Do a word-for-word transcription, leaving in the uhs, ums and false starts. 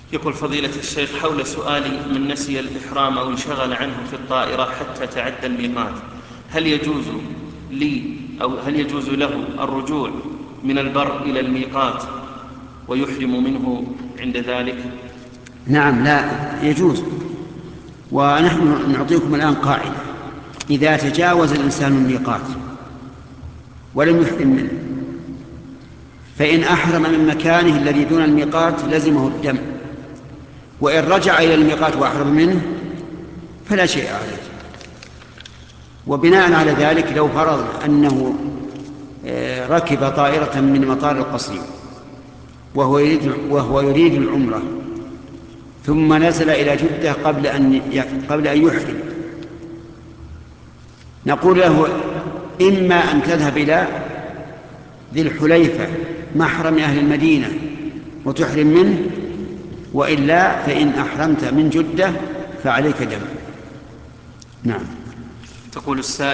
يقول فضيلة الشيخ: حول سؤالي من نسي الإحرام أو انشغل عنه في الطائرة حتى تعدى الميقات، هل يجوز لي أو هل يجوز له الرجوع من البر إلى الميقات ويحرم منه عند ذلك؟ نعم، لا يجوز. ونحن نعطيكم الآن قاعدة: إذا تجاوز الإنسان الميقات ولم يحرم منه، فإن أحرم من مكانه الذي دون الميقات لزمه الدم، وإن رجع إلى الميقات وأحرم منه فلا شيء عليه. وبناء على ذلك لو فرضنا أنه ركب طائرة من مطار القصيم وهو يريد, وهو يريد العمرة، ثم نزل إلى جدة قبل أن قبل أن يحرم، نقول له: إما أن تذهب إلى ذي الحليفة محرم أهل المدينة وتحرم منه، وإلا فإن أحرمت من جدة فعليك دم. نعم. تقول السائل: